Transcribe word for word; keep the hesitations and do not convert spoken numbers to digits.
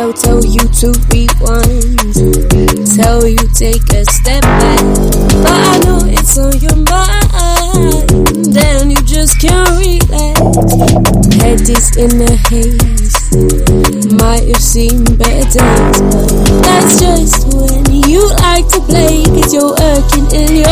I'll tell you to rewind, tell you take a step back, but I know it's on your mind, and you just can't relax. Head is in a haze, might have seen better days, but that's just when you like to play, 'cause you're working in your